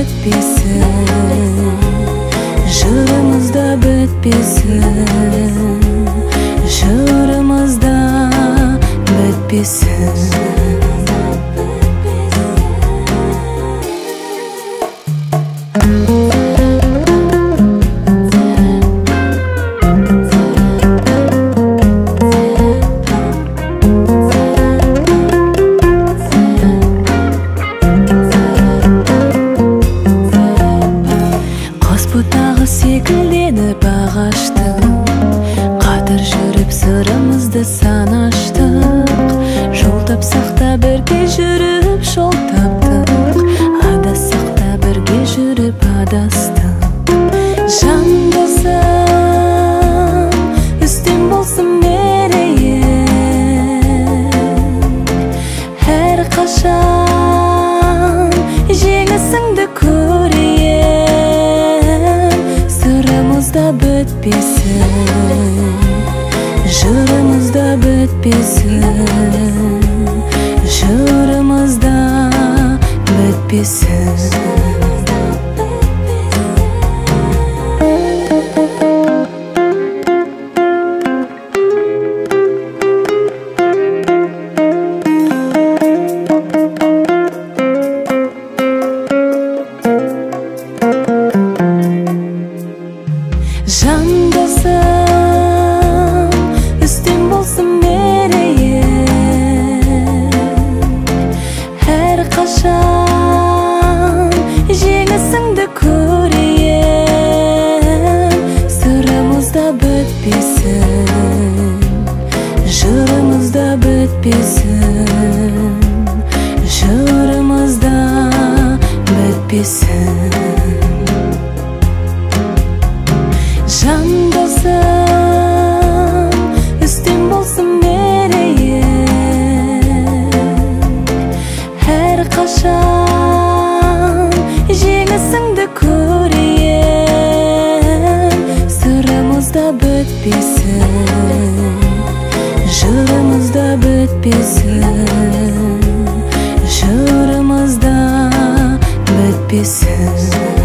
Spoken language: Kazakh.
bitmesin, jırımızda bitmesin, jırımızda bitmesin. Бұтағы секілденіп ағаштық, қатыр жүріп сырымызды санаштық. Жол тапсақ та бірге жүріп жол таптық, адасақ та бірге жүріп адастық. Жан болсам, үстем болсын мерейің, әр қашан жеңісіңді көрейін. Сырымызда бітпесін, жырымызда бітпесін, жырымызда бітпесін. Жан болсам, үстем болсын мерейің, әр қашан жеңісіңді көрейін. Сырымызда бітпесін, жырымызда бітпесін, жырымызда бітпесін. Жан болсам, үстем болсын мерейің, әр қашан жеңісіңді көрейін. Сырымызда бітпесін, жырымызда бітпесін, жырымызда бітпесін.